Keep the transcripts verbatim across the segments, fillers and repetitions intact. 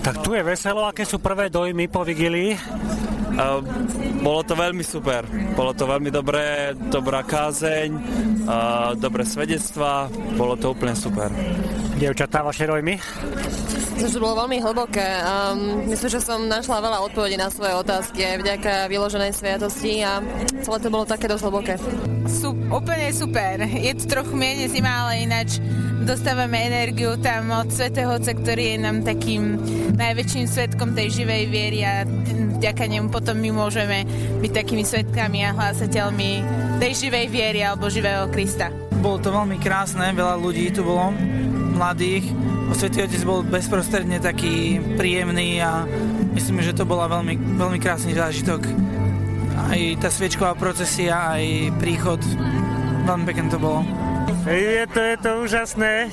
Tak tu je veselo, aké sú prvé dojmy po vigílii? Uh, bolo to veľmi super, bolo to veľmi dobré, dobrá kázeň, uh, dobré svedectvá, bolo to úplne super. Dievčatá, vaše dojmy? Myslím, že bolo veľmi hlboké. Um, myslím, že som našla veľa odpovedí na svoje otázky aj vďaka vyloženej sviatosti a celé to bolo také dosť hlboké. Sú, úplne super. Je to trochu mierne zima, ale ináč dostávame energiu tam od Svätého Otca, ktorý je nám takým najväčším svedkom tej živej viery a vďaka nemu potom my môžeme byť takými svedkami a hlásateľmi tej živej viery alebo živého Krista. Bolo to veľmi krásne, veľa ľudí tu bolo, mladých. Svätý Otec bol bezprostredne taký príjemný a myslím, že to bola veľmi, veľmi krásny zážitok. Aj tá sviečková procesia, aj príchod, veľmi pekne to bolo. Je to, je to úžasné.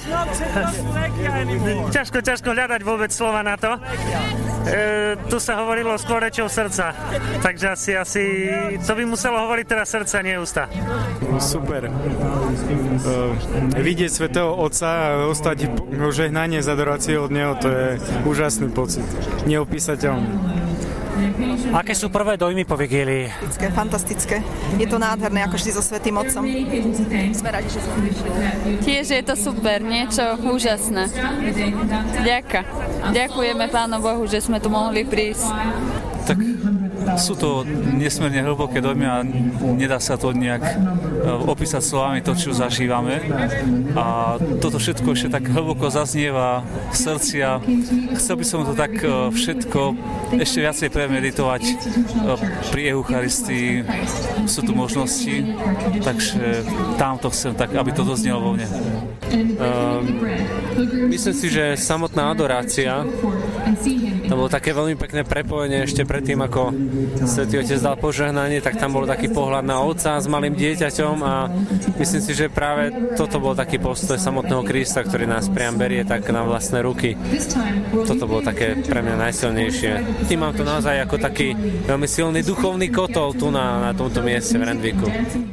Ťažko, ťažko hľadať vôbec slova na to. E, tu sa hovorilo skôr rečou srdca. Takže asi, asi to by muselo hovoriť teda srdca, nie ústa. Super. E, vidieť Svätého Otca a ostať žehnanie z adorácie od Neho, to je úžasný pocit. Neopísateľný. Aké sú prvé dojmy po vigílii? Fantastické. Je to nádherné, ako šli so Svätým Otcom. Sme radi, že sme prišli. Tiež je to super, niečo úžasné. Ďakujem. Ďakujeme Pánu Bohu, že sme tu mohli prísť. Tak sú to nesmierne hlboké dojmy a nedá sa to nejak opísať slovami to, čo zažívame. A toto všetko ešte tak hlboko zaznieva v srdci a chcel by som to tak všetko ešte viacej premeditovať pri Eucharistii. Sú tu možnosti, takže tam to chcem tak, aby to doznelo vo mne. Uh, myslím si, že samotná adorácia to bolo také veľmi pekné prepojenie ešte predtým, ako Svätý Otec dal požehnanie, tak tam bol taký pohľad na Otca s malým dieťaťom a myslím si, že práve toto bol taký postoj samotného Krista, ktorý nás priam berie tak na vlastné ruky. Toto bolo také pre mňa najsilnejšie. Tým mám to naozaj ako taký veľmi silný duchovný kotol tu na, na tomto mieste v Randvíku.